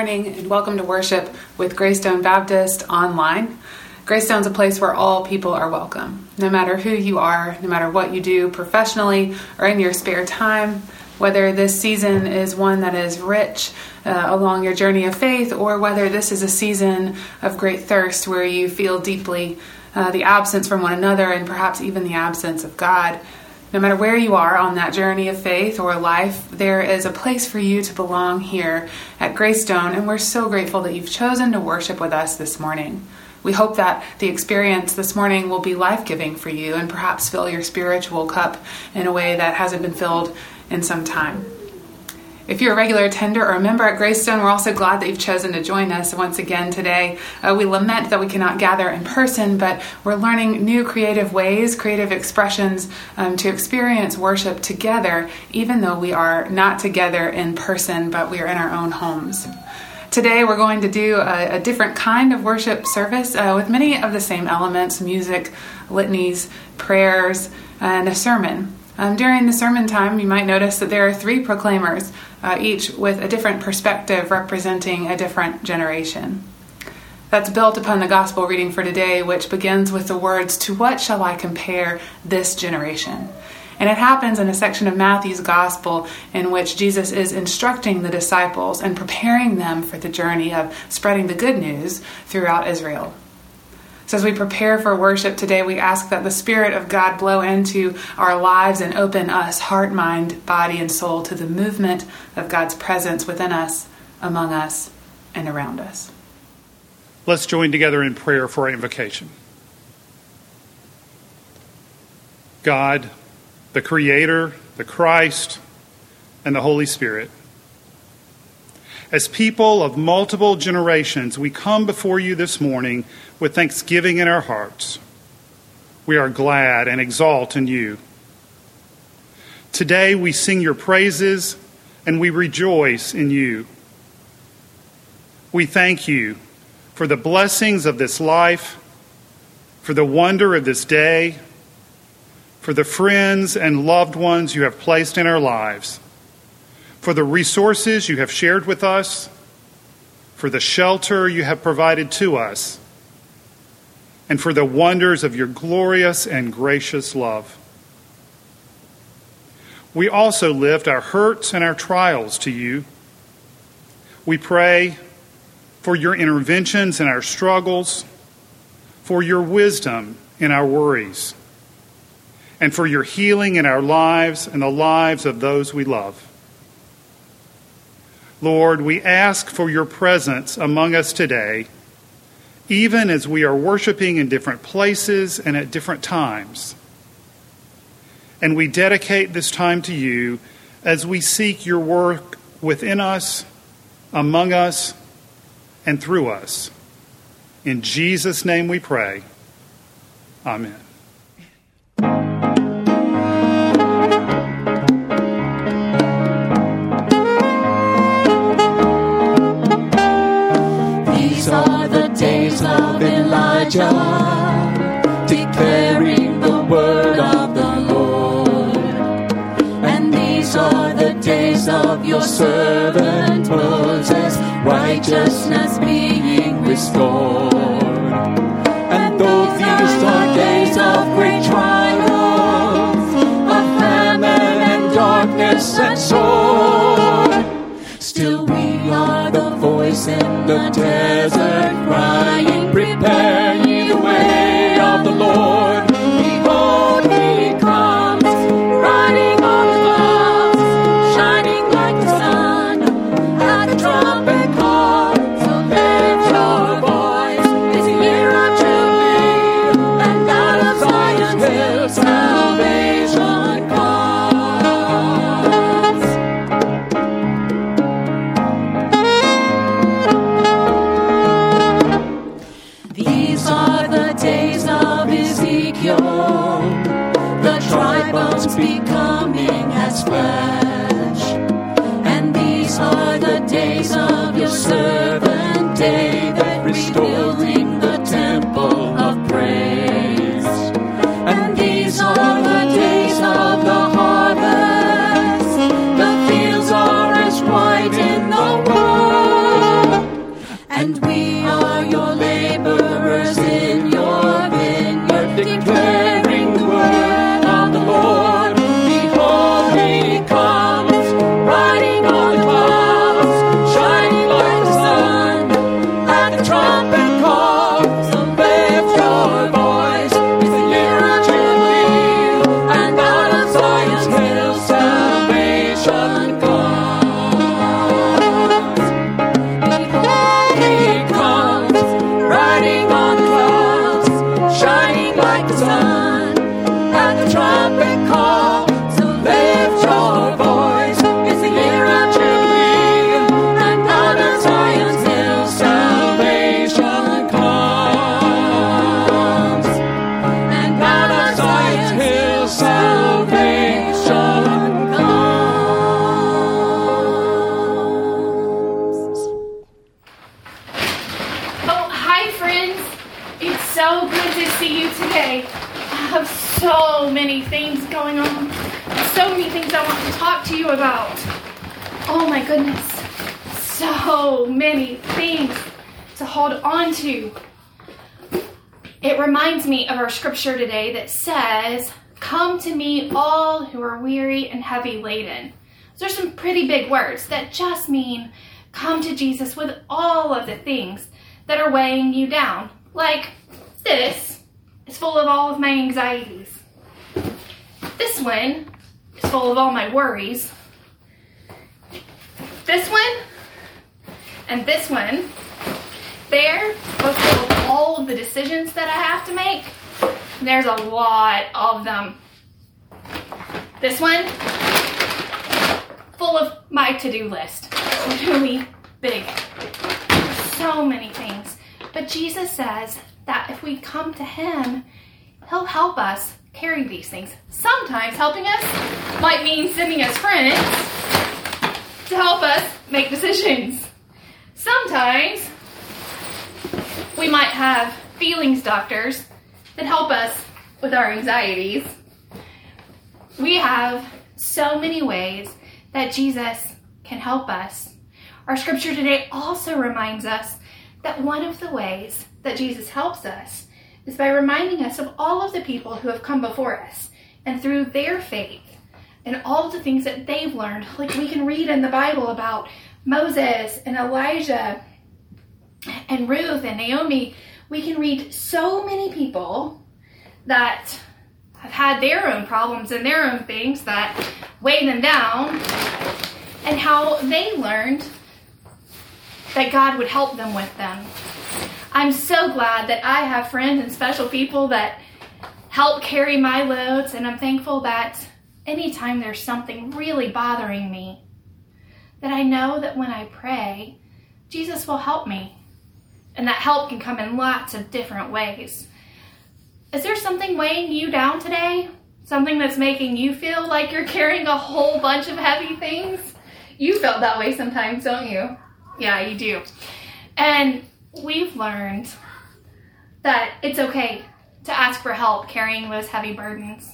morning and welcome to worship with Greystone Baptist Online. Greystone's a place where all people are welcome, no matter who you are, no matter what you do professionally or in your spare time, whether this season is one that is rich along your journey of faith, or whether this is a season of great thirst where you feel deeply the absence from one another and perhaps even the absence of God. No matter where you are on that journey of faith or life, there is a place for you to belong here at Greystone, and we're so grateful that you've chosen to worship with us this morning. We hope that the experience this morning will be life-giving for you and perhaps fill your spiritual cup in a way that hasn't been filled in some time. If you're a regular attender or a member at Greystone, we're also glad that you've chosen to join us once again today. We lament that we cannot gather in person, but we're learning new creative ways, creative expressions to experience worship together, even though we are not together in person, but we are in our own homes. Today we're going to do a different kind of worship service with many of the same elements: music, litanies, prayers, and a sermon. During the sermon time, you might notice that there are three proclaimers, each with a different perspective representing a different generation. That's built upon the gospel reading for today, which begins with the words, "To what shall I compare this generation?" And it happens in a section of Matthew's gospel in which Jesus is instructing the disciples and preparing them for the journey of spreading the good news throughout Israel. So as we prepare for worship today, we ask that the Spirit of God blow into our lives and open us, heart, mind, body, and soul, to the movement of God's presence within us, among us, and around us. Let's join together in prayer for our invocation. God, the Creator, the Christ, and the Holy Spirit, as people of multiple generations, we come before you this morning with thanksgiving in our hearts. We are glad and exalt in you. Today we sing your praises and we rejoice in you. We thank you for the blessings of this life, for the wonder of this day, for the friends and loved ones you have placed in our lives, for the resources you have shared with us, for the shelter you have provided to us, and for the wonders of your glorious and gracious love. We also lift our hurts and our trials to you. We pray for your interventions in our struggles, for your wisdom in our worries, and for your healing in our lives and the lives of those we love. Lord, we ask for your presence among us today, even as we are worshiping in different places and at different times. And we dedicate this time to you as we seek your work within us, among us, and through us. In Jesus' name we pray. Amen. Of Elijah, declaring the word of the Lord. And these are the days of your servant Moses, righteousness being restored. And though these are days of great trials, of famine and darkness and sword, still we are the voice in the desert crying, prepare ye the way of the Lord. Behold, he comes, riding on clouds, shining like the sun. At the trumpet call, so lift your voice. It's a year of jubilee, and out of Zion's hill salvation comes. These are the days of Ezekiel, the dry bones becoming as flesh. And these are the days of your servant David, rebuilding the temple of praise. And these are the days of the harvest, the fields are as white in the world. so good to see you today. I have so many things going on. So many things I want to talk to you about. Oh my goodness. So many things to hold on to. It reminds me of our scripture today that says, "Come to me all who are weary and heavy laden." Those are some pretty big words that just mean come to Jesus with all of the things that are weighing you down. Like this is full of all of my anxieties. This one is full of all my worries. This one and this one, they're both full of all of the decisions that I have to make. There's a lot of them. This one, full of my to-do list. Really big. So many things. But Jesus says that if we come to him, he'll help us carry these things. Sometimes helping us might mean sending us friends to help us make decisions. Sometimes we might have feelings doctors that help us with our anxieties. We have so many ways that Jesus can help us. Our scripture today also reminds us that one of the ways that Jesus helps us is by reminding us of all of the people who have come before us and through their faith and all of the things that they've learned. Like we can read in the Bible about Moses and Elijah and Ruth and Naomi. We can read so many people that have had their own problems and their own things that weigh them down, and how they learned that God would help them with them. I'm so glad that I have friends and special people that help carry my loads, and I'm thankful that anytime there's something really bothering me, that I know that when I pray, Jesus will help me. And that help can come in lots of different ways. Is there something weighing you down today? Something that's making you feel like you're carrying a whole bunch of heavy things? You felt that way sometimes, don't you? Yeah, you do. And we've learned that it's okay to ask for help carrying those heavy burdens.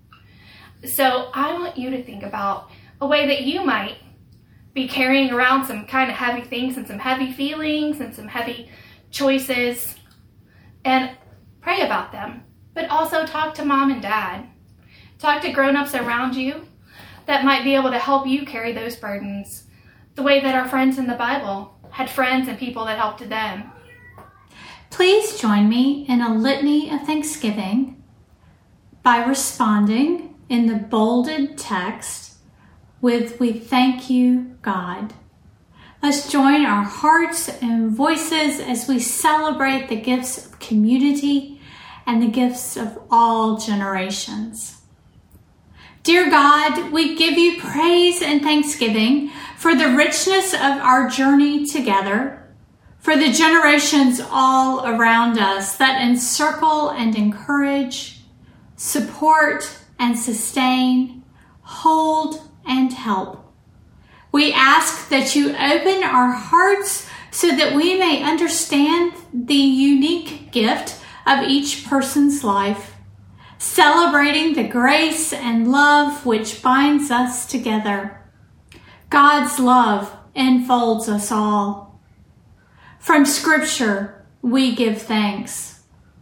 So I want you to think about a way that you might be carrying around some kind of heavy things and some heavy feelings and some heavy choices, and pray about them. But also talk to mom and dad. Talk to grown-ups around you that might be able to help you carry those burdens the way that our friends in the Bible had friends and people that helped them. Please join me in a litany of thanksgiving by responding in the bolded text with "We thank you, God." Let's join our hearts and voices as we celebrate the gifts of community and the gifts of all generations. Dear God, we give you praise and thanksgiving for the richness of our journey together, for the generations all around us that encircle and encourage, support and sustain, hold and help. We ask that you open our hearts so that we may understand the unique gift of each person's life, celebrating the grace and love which binds us together. God's love enfolds us all. From Scripture, we give thanks.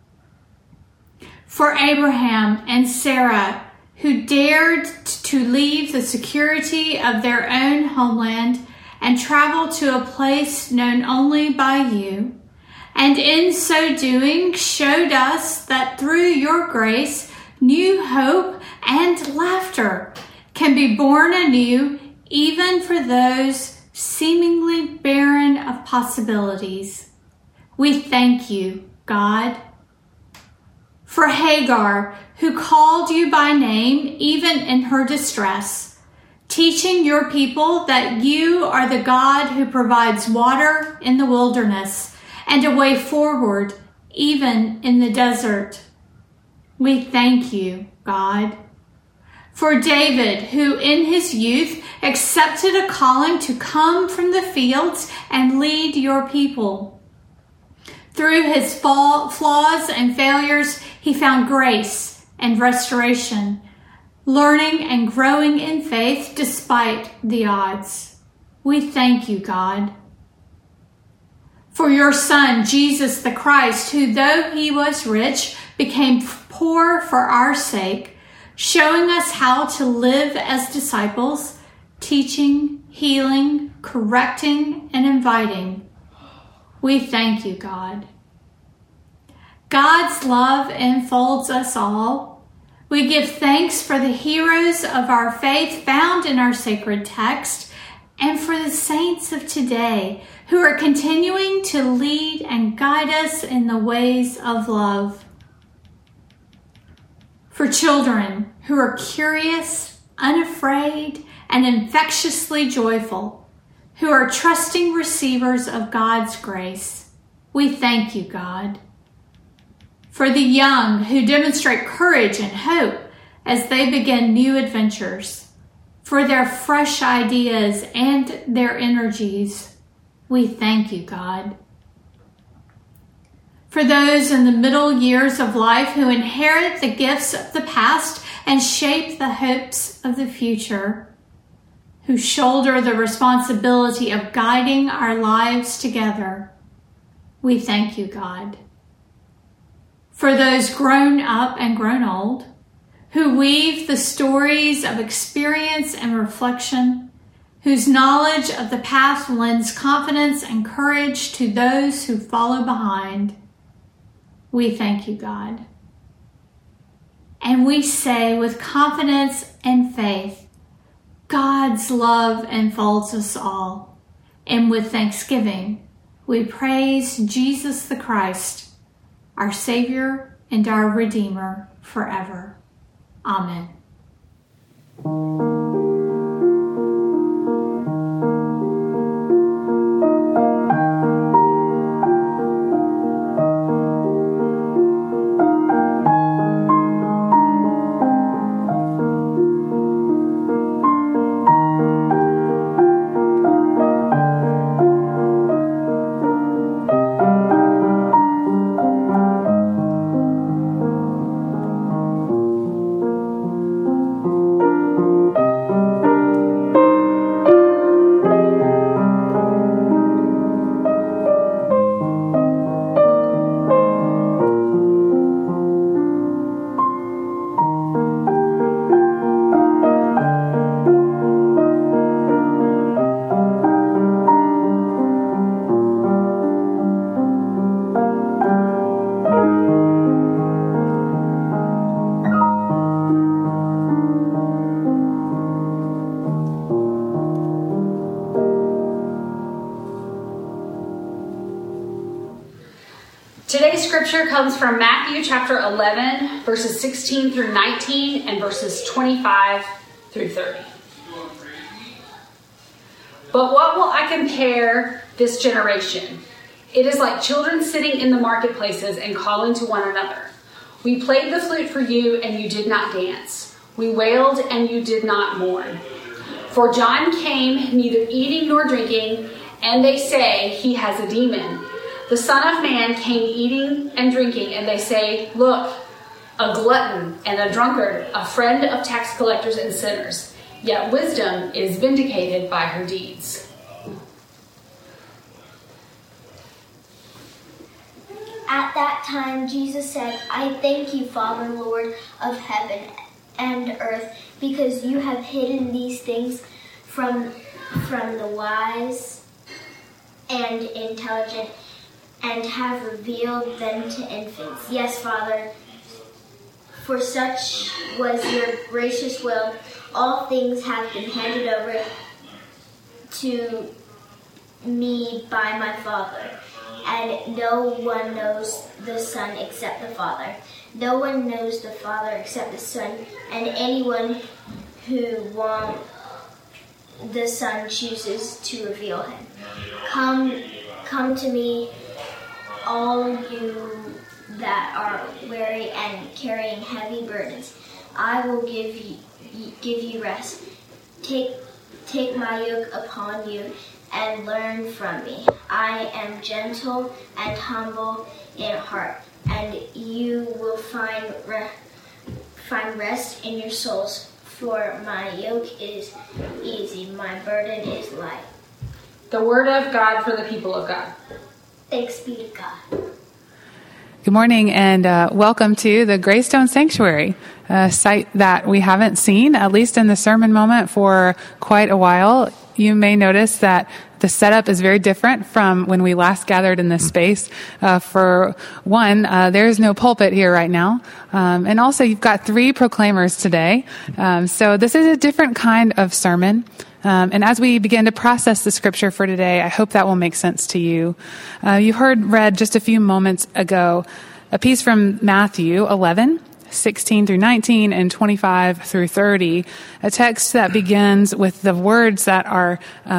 For Abraham and Sarah, who dared to leave the security of their own homeland and travel to a place known only by you, and in so doing showed us that through your grace, new hope and laughter can be born anew even for those seemingly barren of possibilities. We thank you, God. For Hagar, who called you by name even in her distress, teaching your people that you are the God who provides water in the wilderness and a way forward even in the desert. We thank you, God. For David, who in his youth accepted a calling to come from the fields and lead your people, Through his flaws and failures, he found grace and restoration, learning and growing in faith despite the odds. We thank you, God, for your Son, Jesus the Christ, who, though he was rich, became poor for our sake, showing us how to live as disciples, teaching, healing, correcting, and inviting. We thank you, God. God's love enfolds us all. We give thanks for the heroes of our faith found in our sacred text and for the saints of today who are continuing to lead and guide us in the ways of love. For children who are curious, unafraid, and infectiously joyful, who are trusting receivers of God's grace, we thank you, God. For the young who demonstrate courage and hope as they begin new adventures, for their fresh ideas and their energies, we thank you, God. For those in the middle years of life who inherit the gifts of the past and shape the hopes of the future, who shoulder the responsibility of guiding our lives together, we thank you, God. For those grown up and grown old, who weave the stories of experience and reflection, whose knowledge of the path lends confidence and courage to those who follow behind, we thank you, God. And we say with confidence and faith, God's love enfolds us all. And with thanksgiving, we praise Jesus the Christ, our Savior and our Redeemer forever. Amen. Today's scripture comes from Matthew chapter 11, verses 16 through 19 and verses 25 through 30. But what will I compare this generation? It is like children sitting in the marketplaces and calling to one another. We played the flute for you and you did not dance. We wailed and you did not mourn. For John came neither eating nor drinking, and they say he has a demon. The Son of Man came eating and drinking, and they say, look, a glutton and a drunkard, a friend of tax collectors and sinners. Yet wisdom is vindicated by her deeds. At that time, Jesus said, I thank you, Father, Lord of heaven and earth, because you have hidden these things from the wise and intelligent, and have revealed them to infants. Yes, Father, for such was your gracious will. All things have been handed over to me by my Father, and no one knows the Son except the Father. No one knows the Father except the Son, and anyone who wants the Son chooses to reveal him. Come to me, all you that are weary and carrying heavy burdens. I will give you rest. Take my yoke upon you and learn from me. I am gentle and humble in heart, and you will find rest in your souls. For my yoke is easy, my burden is light. The word of God for the people of God. Thanks be to God. Good morning and welcome to the Greystone Sanctuary, a site that we haven't seen, at least in the sermon moment, for quite a while. You may notice that the setup is very different from when we last gathered in this space. For one, there's no pulpit here right now. And also you've got 3 proclaimers today. So this is a different kind of sermon. And as we begin to process the scripture for today, I hope that will make sense to you. You heard read just a few moments ago a piece from Matthew 11, 16 through 19 and 25 through 30, a text that begins with the words that are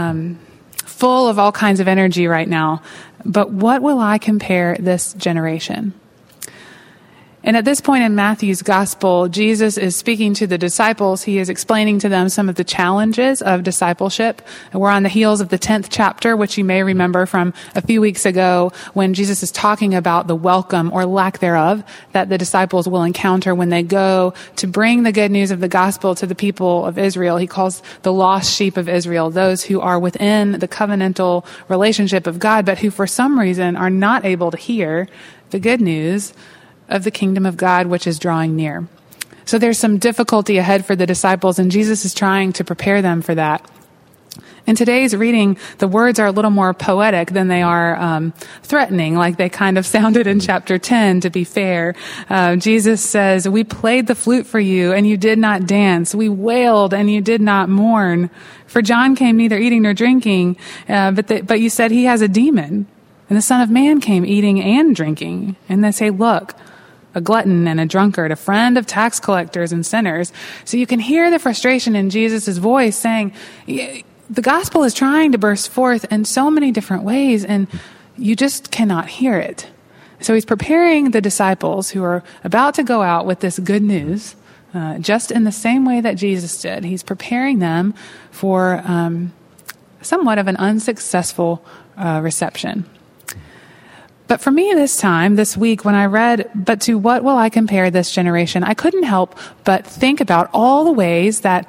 full of all kinds of energy right now. But what will I compare this generation? And at this point in Matthew's gospel, Jesus is speaking to the disciples. He is explaining to them some of the challenges of discipleship. We're on the heels of the 10th chapter, which you may remember from a few weeks ago when Jesus is talking about the welcome or lack thereof that the disciples will encounter when they go to bring the good news of the gospel to the people of Israel. He calls the lost sheep of Israel, those who are within the covenantal relationship of God, but who for some reason are not able to hear the good news of the kingdom of God, which is drawing near. So there's some difficulty ahead for the disciples, and Jesus is trying to prepare them for that. In today's reading, the words are a little more poetic than they are threatening, like they kind of sounded in chapter 10, to be fair. Jesus says, "We played the flute for you, and you did not dance. We wailed, and you did not mourn. For John came neither eating nor drinking, but you said he has a demon. And the Son of Man came eating and drinking." And they say, "Look, a glutton and a drunkard, a friend of tax collectors and sinners." So you can hear the frustration in Jesus' voice saying, the gospel is trying to burst forth in so many different ways, and you just cannot hear it. So he's preparing the disciples who are about to go out with this good news, just in the same way that Jesus did. He's preparing them for somewhat of an unsuccessful reception. But for me this week, when I read, "But to what will I compare this generation?" I couldn't help but think about all the ways that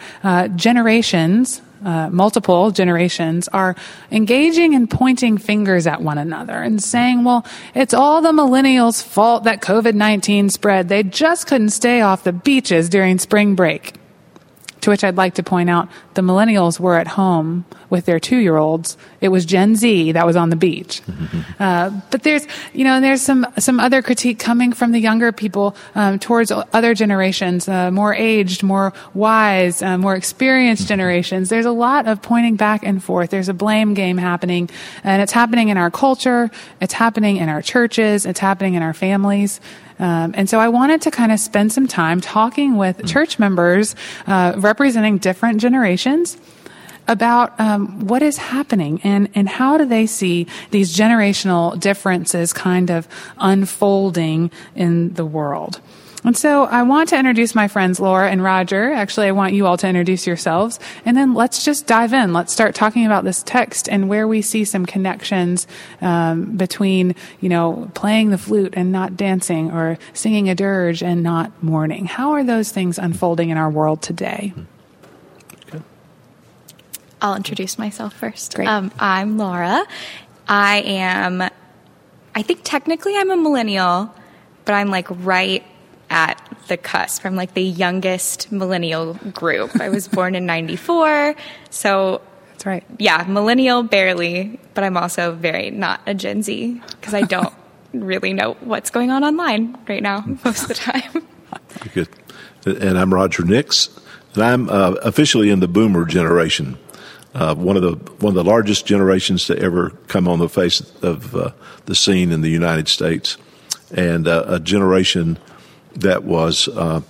multiple generations, are engaging and pointing fingers at one another and saying, well, it's all the millennials' fault that COVID-19 spread. They just couldn't stay off the beaches during spring break. To which I'd like to point out, the millennials were at home with their 2-year-olds. It was Gen Z that was on the beach. But there's some other critique coming from the younger people towards other generations, more aged, more wise, more experienced generations. There's a lot of pointing back and forth. There's a blame game happening, and it's happening in our culture. It's happening in our churches. It's happening in our families. And so I wanted to kind of spend some time talking with church members representing different generations about what is happening and how do they see these generational differences kind of unfolding in the world. And so I want to introduce my friends Laura and Roger. Actually, I want you all to introduce yourselves. And then let's just dive in. Let's start talking about this text and where we see some connections between, playing the flute and not dancing, or singing a dirge and not mourning. How are those things unfolding in our world today? Okay. I'll introduce myself first. Great. I'm Laura. I think technically I'm a millennial, but I'm like right at the cusp. I'm like the youngest millennial group. I was born in 94, so that's right. Yeah, millennial barely, but I'm also very not a Gen Z because I don't really know what's going on online right now most of the time. Good. And I'm Roger Nix, and I'm officially in the Boomer generation. One of the largest generations to ever come on the face of the scene in the United States, and a generation that was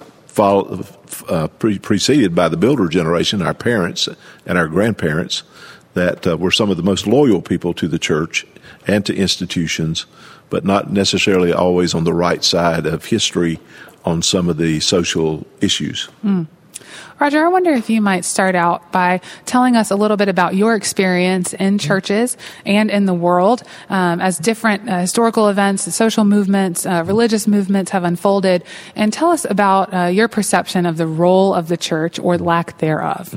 preceded by the Builder generation, our parents and our grandparents, that were some of the most loyal people to the church and to institutions, but not necessarily always on the right side of history on some of the social issues. Roger, I wonder if you might start out by telling us a little bit about your experience in churches and in the world as different historical events, social movements, religious movements have unfolded, and tell us about your perception of the role of the church or lack thereof.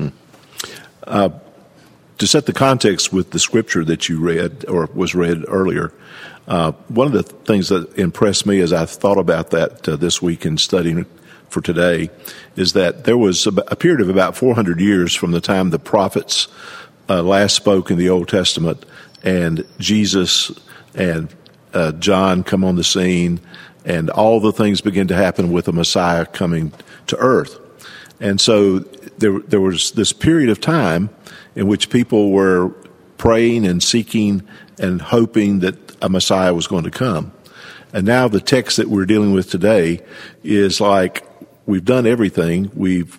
To set the context with the scripture that you read or was read earlier, one of the things that impressed me as I thought about that this week in studying for today is that there was a period of about 400 years from the time the prophets last spoke in the Old Testament and Jesus and John come on the scene and all the things begin to happen with the Messiah coming to earth. And so there was this period of time in which people were praying and seeking and hoping that a Messiah was going to come. And now the text that we're dealing with today is like, we've done everything. We've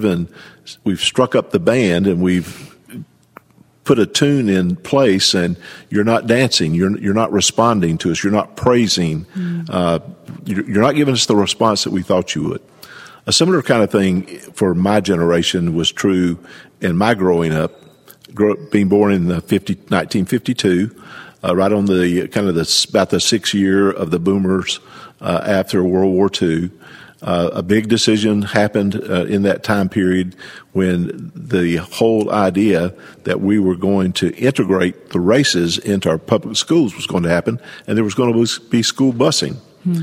struck up the band and we've put a tune in place, and you're not dancing. You're not responding to us. You're not praising. You're not giving us the response that we thought you would. A similar kind of thing for my generation was true in my growing up, being born in 1952, right on the kind of about the 6th year of the boomers after World War II. A big decision happened in that time period when the whole idea that we were going to integrate the races into our public schools was going to happen, and there was going to be school busing.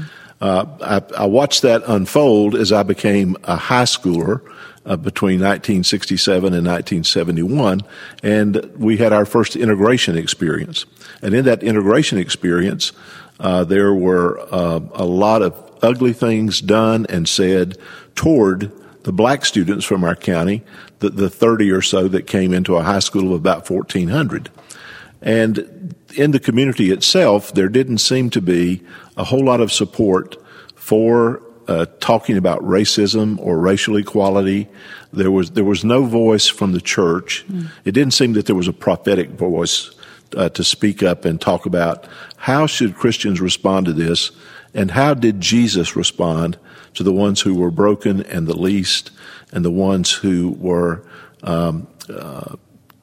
I watched that unfold as I became a high schooler between 1967 and 1971, and we had our first integration experience. And in that integration experience, there were a lot of ugly things done and said toward the black students from our county, the 30 or so that came into a high school of about 1,400. And in the community itself, there didn't seem to be a whole lot of support for talking about racism or racial equality. There was no voice from the church. It didn't seem that there was a prophetic voice to speak up and talk about how should Christians respond to this, and how did Jesus respond to the ones who were broken and the least, and the ones who were the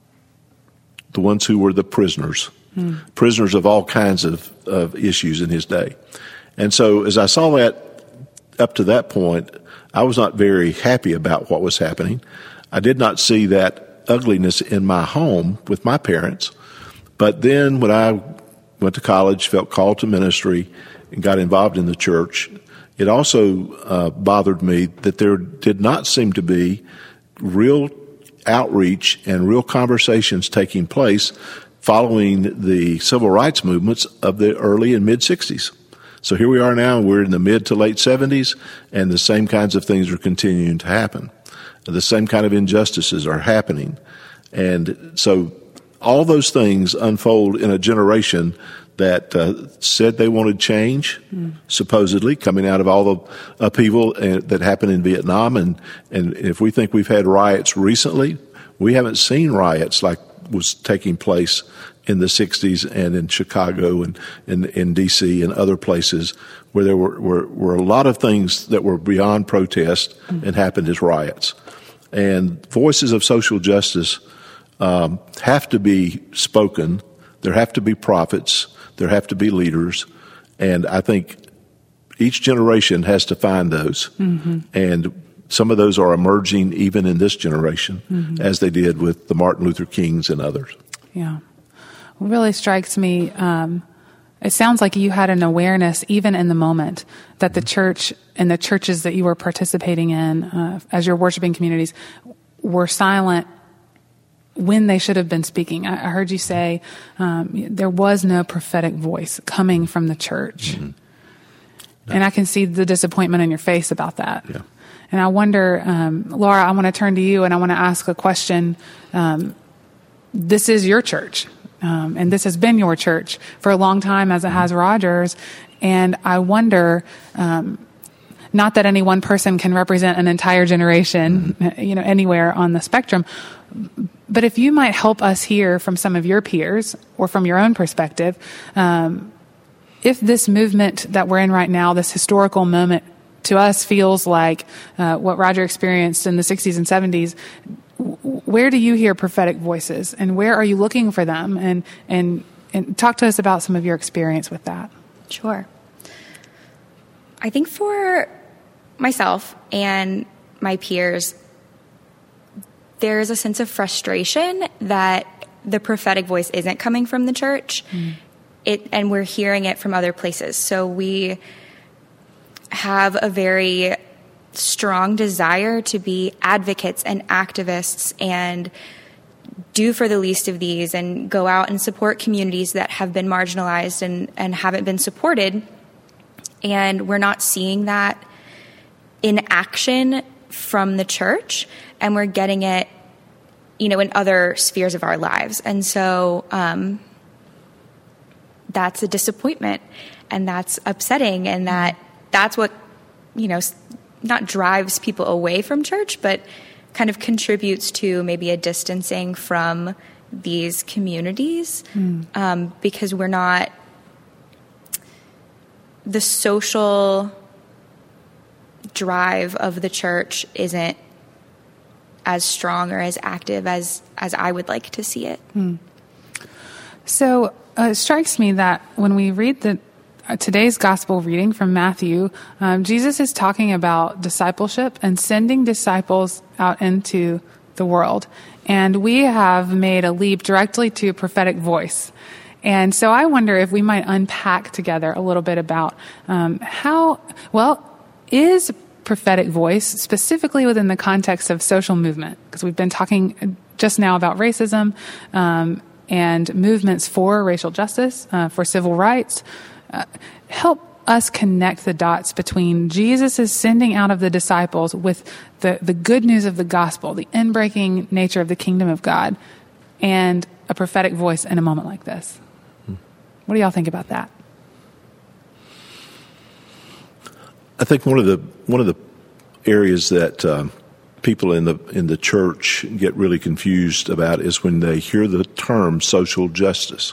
prisoners, prisoners of all kinds of issues in his day. And so as I saw that up to that point, I was not very happy about what was happening. I did not see that ugliness in my home with my parents. But then when I went to college, felt called to ministry, and got involved in the church, it also bothered me that there did not seem to be real outreach and real conversations taking place following the civil rights movements of the early and mid-'60s. So here we are now, we're in the mid to late 70s, and the same kinds of things are continuing to happen. The same kind of injustices are happening. And so all those things unfold in a generation that said they wanted change, supposedly, coming out of all the upheaval that happened in Vietnam. And if we think we've had riots recently, we haven't seen riots like was taking place in the 60s and in Chicago and in D.C. and other places where there were a lot of things that were beyond protest and happened as riots. And voices of social justice have to be spoken. There have to be prophets. There have to be leaders. And I think each generation has to find those. And some of those are emerging even in this generation, as they did with the Martin Luther Kings and others. Yeah. It really strikes me, it sounds like you had an awareness, even in the moment, that the church and the churches that you were participating in as your worshiping communities were silent when they should have been speaking. I heard you say there was no prophetic voice coming from the church. And I can see the disappointment in your face about that. Yeah. And I wonder, Laura, I want to turn to you and I want to ask a question. This is your church, and this has been your church for a long time, as it has Rogers. And I wonder, not that any one person can represent an entire generation, anywhere on the spectrum, but if you might help us hear from some of your peers or from your own perspective, if this movement that we're in right now, this historical moment to us feels like what Roger experienced in the 60s and 70s. Where do you hear prophetic voices, and where are you looking for them? And talk to us about some of your experience with that. Sure. I think for myself and my peers, there's a sense of frustration that the prophetic voice isn't coming from the church, and we're hearing it from other places. So we have a very strong desire to be advocates and activists and do for the least of these and go out and support communities that have been marginalized and haven't been supported. And we're not seeing that in action from the church, and we're getting it, in other spheres of our lives. And so that's a disappointment, and that's upsetting, and that's what, not drives people away from church, but kind of contributes to maybe a distancing from these communities, because we're not, the social drive of the church isn't as strong or as active as I would like to see it. So it strikes me that when we read today's gospel reading from Matthew, Jesus is talking about discipleship and sending disciples out into the world. And we have made a leap directly to prophetic voice. And so I wonder if we might unpack together a little bit about is prophetic voice, specifically within the context of social movement, because we've been talking just now about racism and movements for racial justice, for civil rights. Help us connect the dots between Jesus' sending out of the disciples with the good news of the gospel, the inbreaking nature of the kingdom of God, and a prophetic voice in a moment like this. What do y'all think about that? I think one of the areas that people in the church get really confused about is when they hear the term social justice.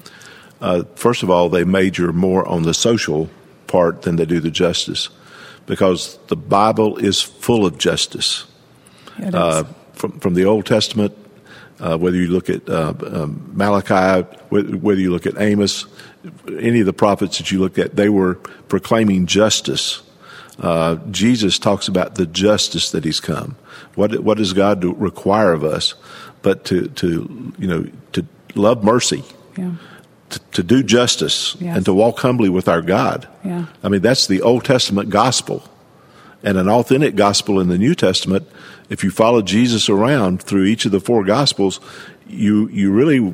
First of all, they major more on the social part than they do the justice, because the Bible is full of justice. From the Old Testament, whether you look at Malachi, whether you look at Amos, any of the prophets that you look at, they were proclaiming justice. Jesus talks about the justice that he's come. What does God require of us? But to love mercy, to do justice, and to walk humbly with our God. I mean, that's the Old Testament gospel. And an authentic gospel in the New Testament, if you follow Jesus around through each of the four gospels, you really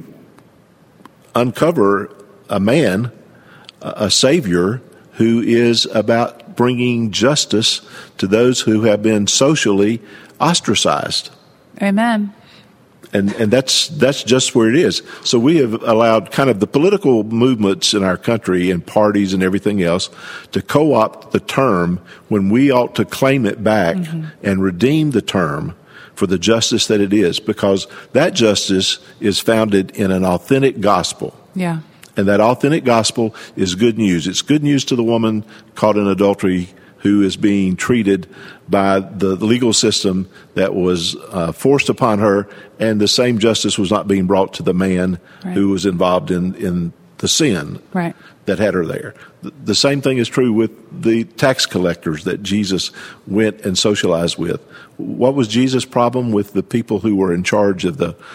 uncover a man, a Savior, who is about bringing justice to those who have been socially ostracized. Amen. And that's just where it is. So we have allowed kind of the political movements in our country and parties and everything else to co-opt the term when we ought to claim it back and redeem the term for the justice that it is, because that justice is founded in an authentic gospel. Yeah. And that authentic gospel is good news. It's good news to the woman caught in adultery who is being treated by the legal system that was forced upon her, and the same justice was not being brought to the man who was involved in the sin that had her there. The same thing is true with the tax collectors that Jesus went and socialized with. What was Jesus' problem with the people who were in charge of the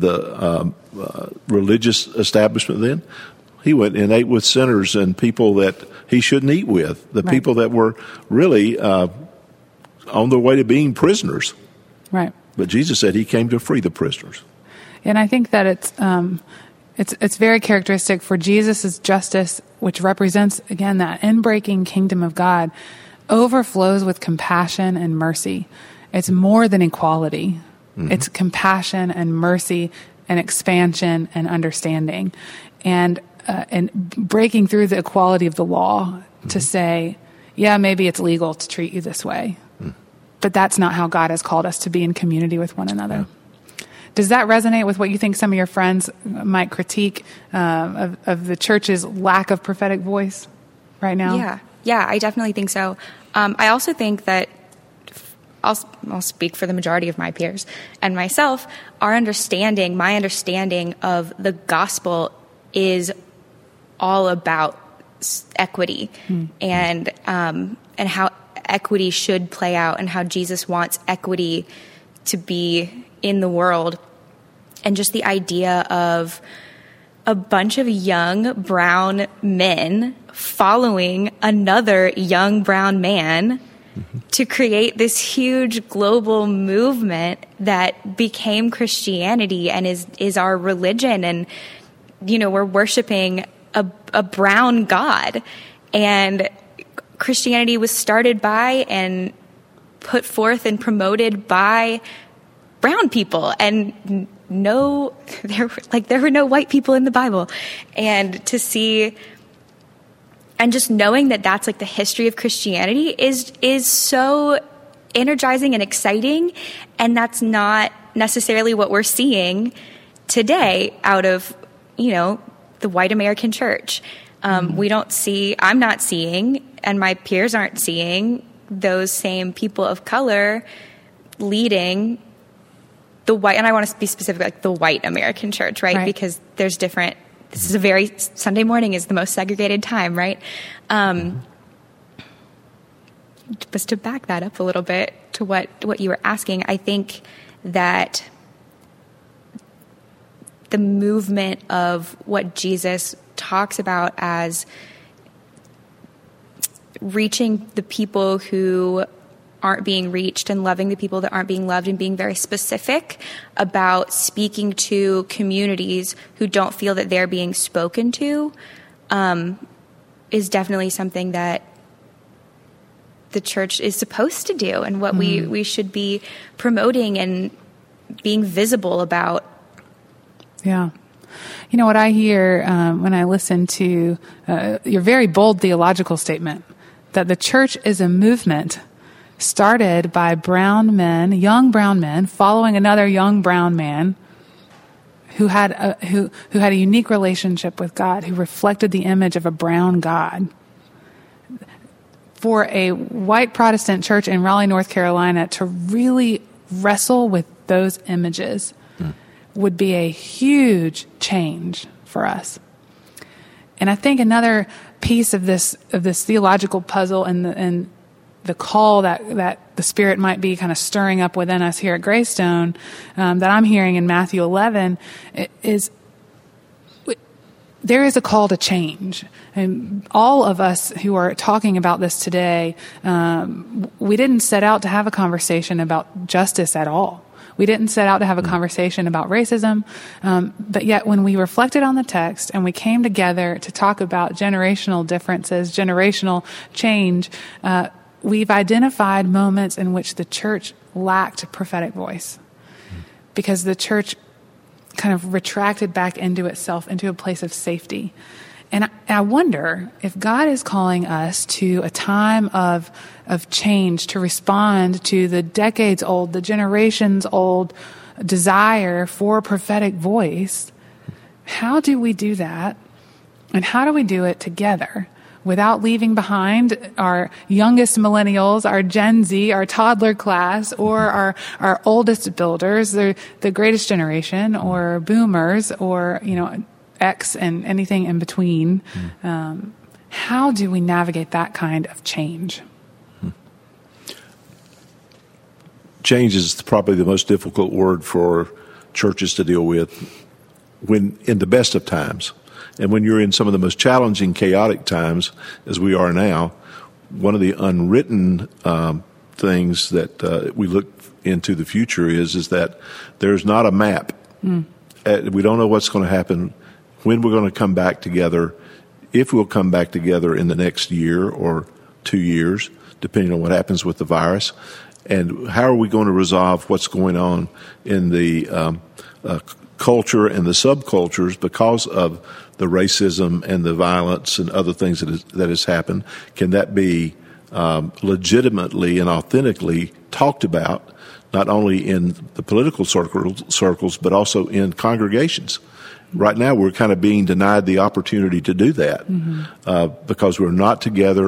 religious establishment then? He went and ate with sinners and people that he shouldn't eat with, the people that were really on their way to being prisoners. Right. But Jesus said he came to free the prisoners. And I think that it's very characteristic for Jesus' justice, which represents, again, that inbreaking kingdom of God, overflows with compassion and mercy. It's more than equality. It's compassion and mercy and expansion and understanding. And breaking through the equality of the law to say, yeah, maybe it's legal to treat you this way, but that's not how God has called us to be in community with one another. Does that resonate with what you think some of your friends might critique of the church's lack of prophetic voice right now? Yeah, Yeah, I definitely think so. I also think that I'll speak for the majority of my peers and myself. My understanding of the gospel is all about equity and how equity should play out and how Jesus wants equity to be in the world. And just the idea of a bunch of young brown men following another young brown man to create this huge global movement that became Christianity and is our religion. And, we're worshiping a brown God. And Christianity was started by and put forth and promoted by brown people. And there were no white people in the Bible. And to see, and just knowing that that's like the history of Christianity is so energizing and exciting. And that's not necessarily what we're seeing today out of, the white American church. I'm not seeing, and my peers aren't seeing those same people of color leading the white, and I want to be specific, like the white American church, right? Because there's different, Sunday morning is the most segregated time, right? Just to back that up a little bit to what you were asking, I think that the movement of what Jesus talks about as reaching the people who aren't being reached and loving the people that aren't being loved and being very specific about speaking to communities who don't feel that they're being spoken to is definitely something that the church is supposed to do and what we should be promoting and being visible about. Yeah. What I hear when I listen to your very bold theological statement that the church is a movement started by brown men, young brown men, following another young brown man who had a unique relationship with God, who reflected the image of a brown God. For a white Protestant church in Raleigh, North Carolina, to really wrestle with those images would be a huge change for us. And I think another piece of this theological puzzle and the call that the Spirit might be kind of stirring up within us here at Greystone, that I'm hearing in Matthew 11, is there is a call to change. And all of us who are talking about this today, we didn't set out to have a conversation about justice at all. We didn't set out to have a conversation about racism, but yet when we reflected on the text and we came together to talk about generational differences, generational change, we've identified moments in which the church lacked a prophetic voice because the church kind of retracted back into itself, into a place of safety. And I wonder if God is calling us to a time of change to respond to the decades-old, the generations-old desire for a prophetic voice. How do we do that? And how do we do it together without leaving behind our youngest millennials, our Gen Z, our toddler class, or our oldest builders, the greatest generation, or boomers, or, X and anything in between? How do we navigate that kind of change? Change is probably the most difficult word for churches to deal with when in the best of times. And when you're in some of the most challenging, chaotic times, as we are now, one of the unwritten things that we look into the future is that there's not a map. We don't know what's going to happen, when we're going to come back together, if we'll come back together in the next year or 2 years, depending on what happens with the virus. And how are we going to resolve what's going on in the culture and the subcultures because of the racism and the violence and other things that has happened? Can that be legitimately and authentically talked about, not only in the political circles, but also in congregations? Right now, we're kind of being denied the opportunity to do that because we're not together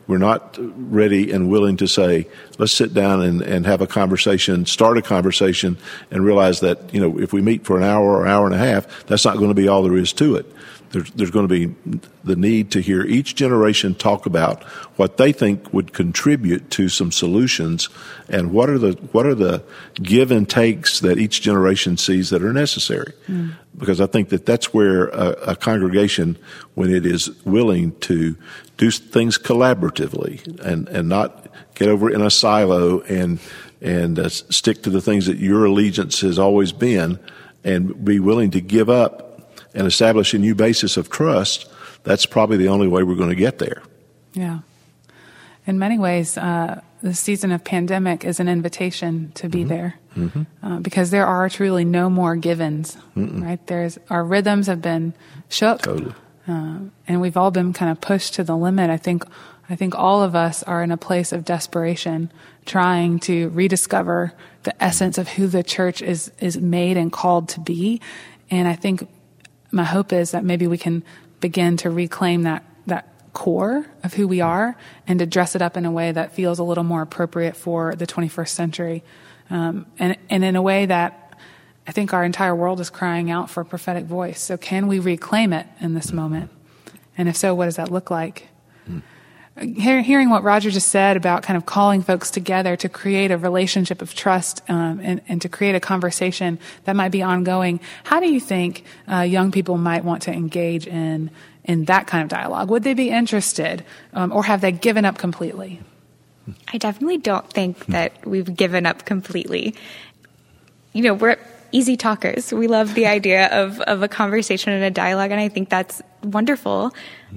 we're not ready and willing to say, let's sit down and have a conversation, start a conversation, and realize that, if we meet for an hour or hour and a half, that's not going to be all there is to it. There's going to be the need to hear each generation talk about what they think would contribute to some solutions, and what are the give and takes that each generation sees that are necessary. Because I think that's where a congregation, when it is willing to do things collaboratively and not get over in a silo and stick to the things that your allegiance has always been, and be willing to give up and establish a new basis of trust, that's probably the only way we're going to get there. Yeah. In many ways, the season of pandemic is an invitation to be there, because there are truly no more givens, right? Our rhythms have been shook, Totally. And we've all been kind of pushed to the limit. I think all of us are in a place of desperation, trying to rediscover the essence of who the church is made and called to be. And I think my hope is that maybe we can begin to reclaim that core of who we are and to dress it up in a way that feels a little more appropriate for the 21st century. And in a way that I think our entire world is crying out for a prophetic voice. So can we reclaim it in this moment? And if so, what does that look like? Hearing what Roger just said about kind of calling folks together to create a relationship of trust and to create a conversation that might be ongoing, how do you think young people might want to engage in that kind of dialogue? Would they be interested, or have they given up completely? I definitely don't think that we've given up completely. We're easy talkers. We love the idea of a conversation and a dialogue, and I think that's wonderful.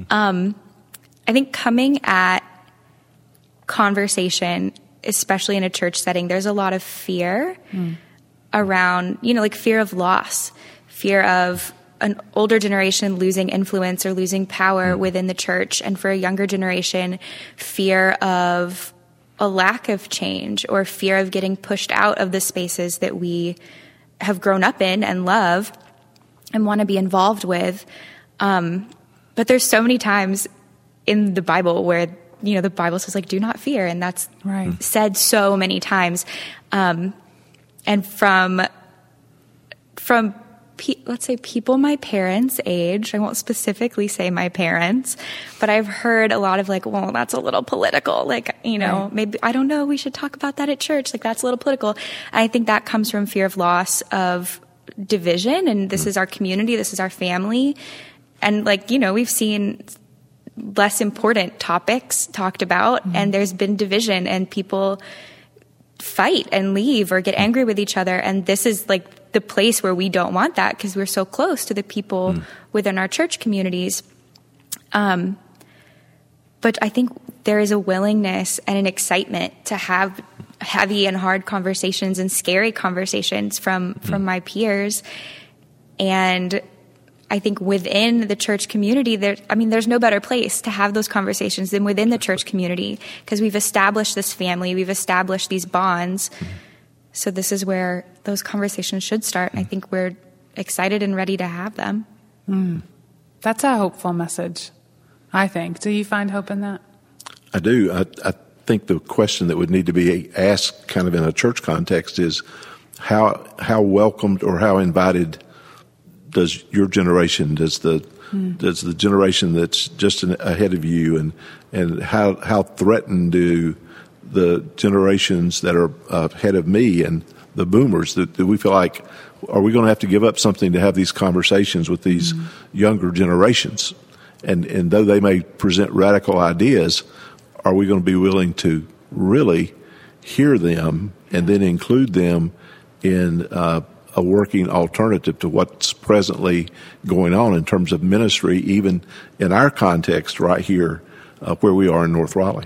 I think coming at conversation, especially in a church setting, there's a lot of fear around, like fear of loss, fear of an older generation losing influence or losing power within the church. And for a younger generation, fear of a lack of change or fear of getting pushed out of the spaces that we have grown up in and love and want to be involved with. But there's so many times in the Bible where, the Bible says, do not fear. And that's said so many times. And from let's say people my parents' age, I won't specifically say my parents, but I've heard a lot of well, that's a little political. Maybe, I don't know, we should talk about that at church. That's a little political. And I think that comes from fear of loss, of division. And this is our community. This is our family. And we've seen less important topics talked about, and there's been division, and people fight and leave or get angry with each other. And this is the place where we don't want that, because we're so close to the people within our church communities. But I think there is a willingness and an excitement to have heavy and hard conversations and scary conversations from my peers. And I think within the church community, there's no better place to have those conversations than within the church community, because we've established this family, we've established these bonds. So this is where those conversations should start. I think we're excited and ready to have them. That's a hopeful message, I think. Do you find hope in that? I do. I think the question that would need to be asked kind of in a church context is how welcomed or how invited does your generation, does the generation that's just ahead of you, and how threatened do the generations that are ahead of me and the boomers, that we feel like, are we going to have to give up something to have these conversations with these younger generations? And though they may present radical ideas, are we going to be willing to really hear them and then include them in a working alternative to what's presently going on in terms of ministry, even in our context right here where we are in North Raleigh?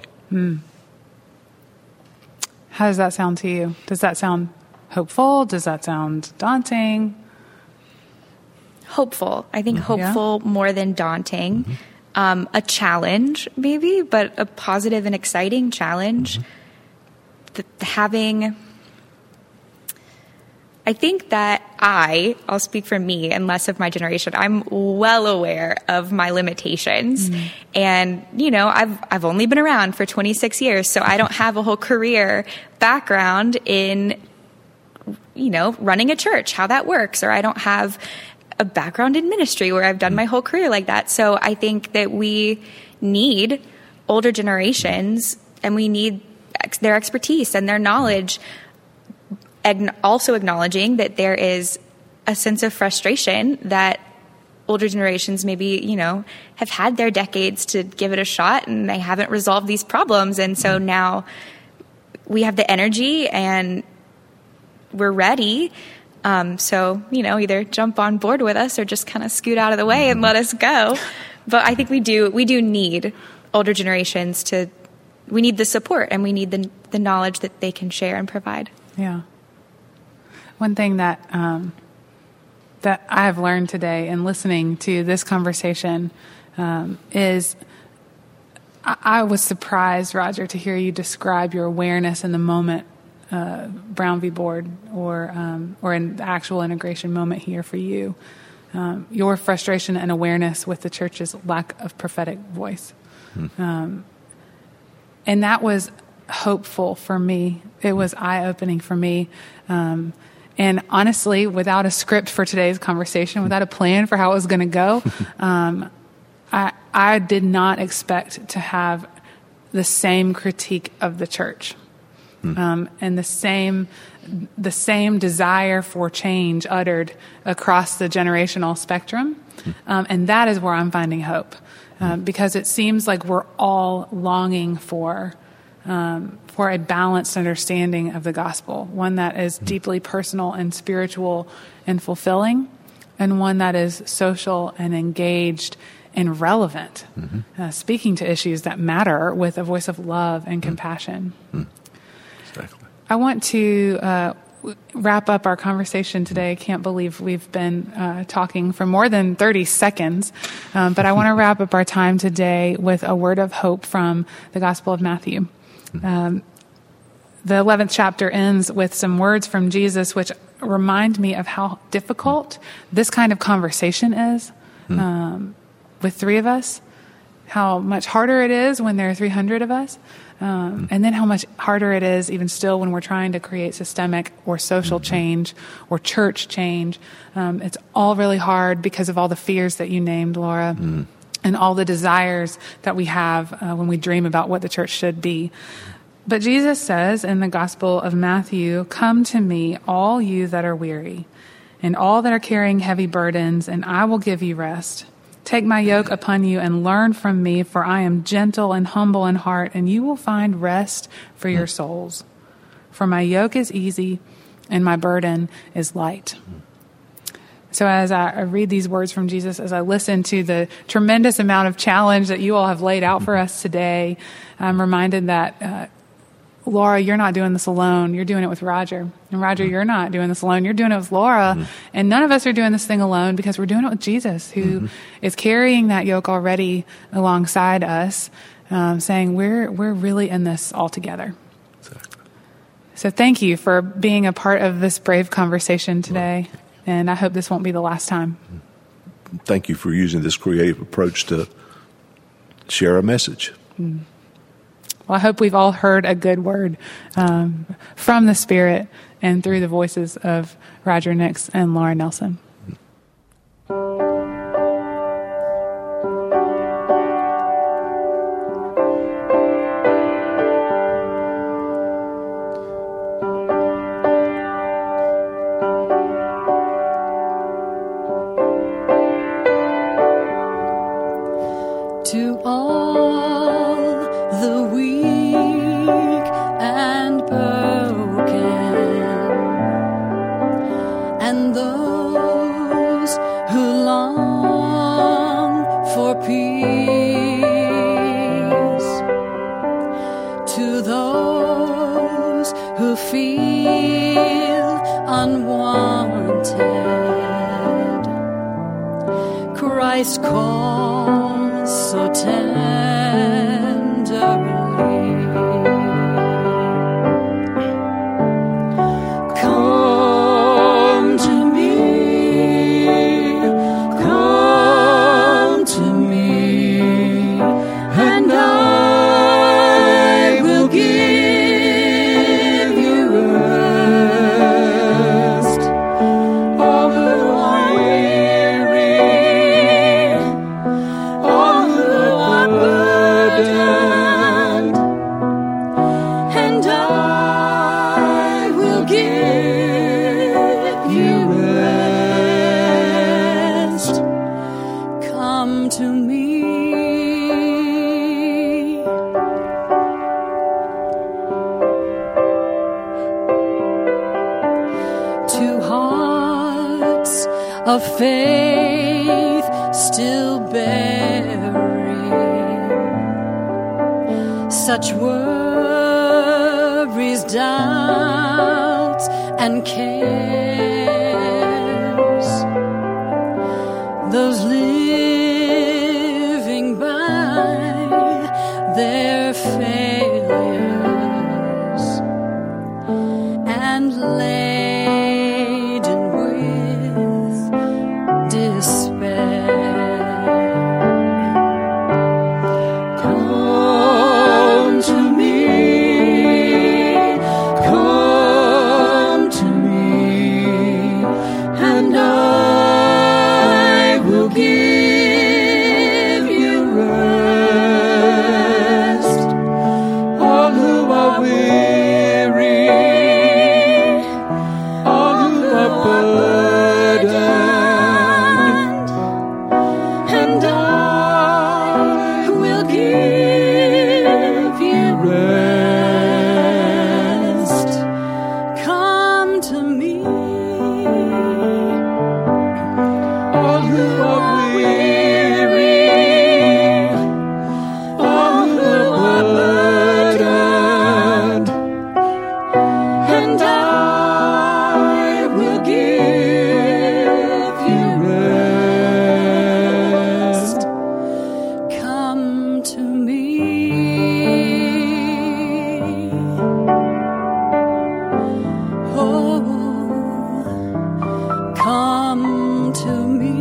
How does that sound to you? Does that sound hopeful? Does that sound daunting? Hopeful. I think hopeful more than daunting. A challenge, maybe, but a positive and exciting challenge. Having I think that I'll speak for me and less of my generation. I'm well aware of my limitations. And, I've only been around for 26 years, so I don't have a whole career background in, running a church, how that works, or I don't have a background in ministry where I've done my whole career like that. So I think that we need older generations, and we need their expertise and their knowledge, also acknowledging that there is a sense of frustration that older generations maybe, have had their decades to give it a shot and they haven't resolved these problems. And so now we have the energy and we're ready. So, either jump on board with us or just kind of scoot out of the way and let us go. But I think we do need older generations we need the support and we need the knowledge that they can share and provide. Yeah. One thing that that I have learned today in listening to this conversation is I was surprised, Roger, to hear you describe your awareness in the moment, Brown v. Board, or in the actual integration moment here for you. Your frustration and awareness with the church's lack of prophetic voice. And that was hopeful for me. It was eye-opening for me. And honestly, without a script for today's conversation, without a plan for how it was going to go, I did not expect to have the same critique of the church, and the same desire for change uttered across the generational spectrum. And that is where I'm finding hope, because it seems like we're all longing for a balanced understanding of the gospel, one that is deeply personal and spiritual and fulfilling, and one that is social and engaged and relevant, speaking to issues that matter with a voice of love and compassion. Exactly. I want to wrap up our conversation today. I can't believe we've been talking for more than 30 seconds, but I want to wrap up our time today with a word of hope from the Gospel of Matthew. The 11th chapter ends with some words from Jesus which remind me of how difficult this kind of conversation is with three of us, how much harder it is when there are 300 of us, and then how much harder it is even still when we're trying to create systemic or social change or church change. It's all really hard because of all the fears that you named, Laura, and all the desires that we have when we dream about what the church should be. But Jesus says in the Gospel of Matthew, "Come to me, all you that are weary, and all that are carrying heavy burdens, and I will give you rest. Take my yoke upon you and learn from me, for I am gentle and humble in heart, and you will find rest for your souls. For my yoke is easy, and my burden is light." So as I read these words from Jesus, as I listen to the tremendous amount of challenge that you all have laid out for us today, I'm reminded that, Laura, you're not doing this alone. You're doing it with Roger. And Roger, you're not doing this alone. You're doing it with Laura. And none of us are doing this thing alone, because we're doing it with Jesus, who is carrying that yoke already alongside us, saying we're really in this all together. Exactly. So thank you for being a part of this brave conversation today. And I hope this won't be the last time. Thank you for using this creative approach to share a message. Well, I hope we've all heard a good word from the Spirit and through the voices of Roger Nix and Laura Nelson. To all the weak and broken, and those who long for peace, to those who feel unwanted, Christ calls so tenderly. Come of faith still bearing such worries, doubts, and cares. Those living by their failures and laden with despair. Come to me, and I will give you rest. All who are weary, all who are burdened, and I will give you rest. Come to me, all who are weary, all who are burdened, and I will give you rest. Come to me. Oh, come to me.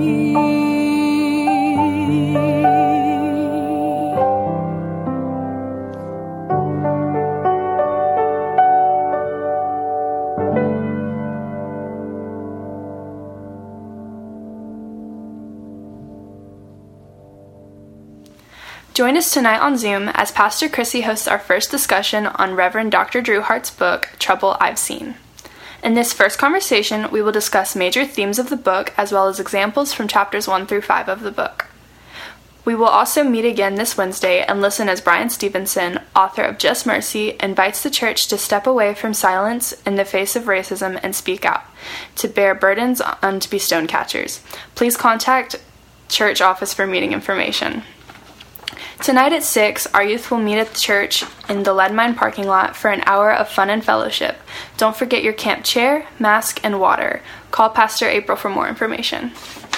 Join us tonight on Zoom as Pastor Chrissy hosts our first discussion on Reverend Dr. Drew Hart's book, Trouble I've Seen. In this first conversation, we will discuss major themes of the book as well as examples from chapters 1 through 5 of the book. We will also meet again this Wednesday and listen as Brian Stevenson, author of Just Mercy, invites the church to step away from silence in the face of racism and speak out, to bear burdens and to be stone catchers. Please contact church office for meeting information. Tonight at 6, our youth will meet at the church in the Leadmine parking lot for an hour of fun and fellowship. Don't forget your camp chair, mask, and water. Call Pastor April for more information.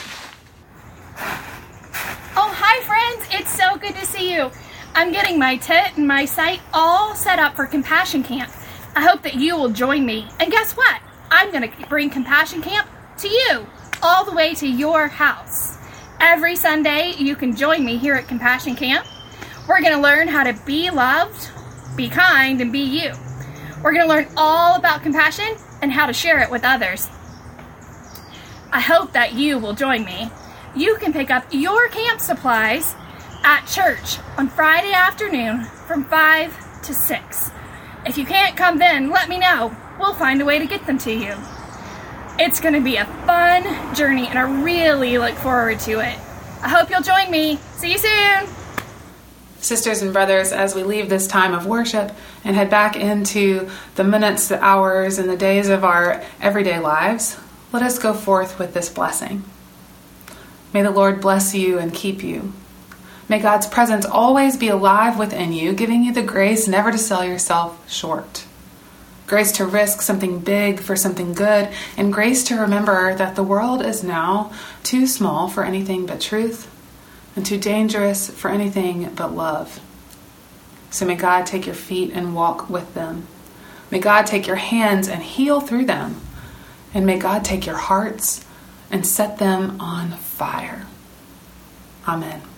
Oh, hi friends, it's so good to see you. I'm getting my tent and my site all set up for Compassion Camp. I hope that you will join me. And guess what? I'm going to bring Compassion Camp to you, all the way to your house. Every Sunday, you can join me here at Compassion Camp. We're going to learn how to be loved, be kind, and be you. We're going to learn all about compassion and how to share it with others. I hope that you will join me. You can pick up your camp supplies at church on Friday afternoon from 5 to 6. If you can't come then, let me know. We'll find a way to get them to you. It's going to be a fun journey, and I really look forward to it. I hope you'll join me. See you soon. Sisters and brothers, as we leave this time of worship and head back into the minutes, the hours, and the days of our everyday lives, let us go forth with this blessing. May the Lord bless you and keep you. May God's presence always be alive within you, giving you the grace never to sell yourself short. Grace to risk something big for something good, and grace to remember that the world is now too small for anything but truth and too dangerous for anything but love. So may God take your feet and walk with them. May God take your hands and heal through them. And may God take your hearts and set them on fire. Amen.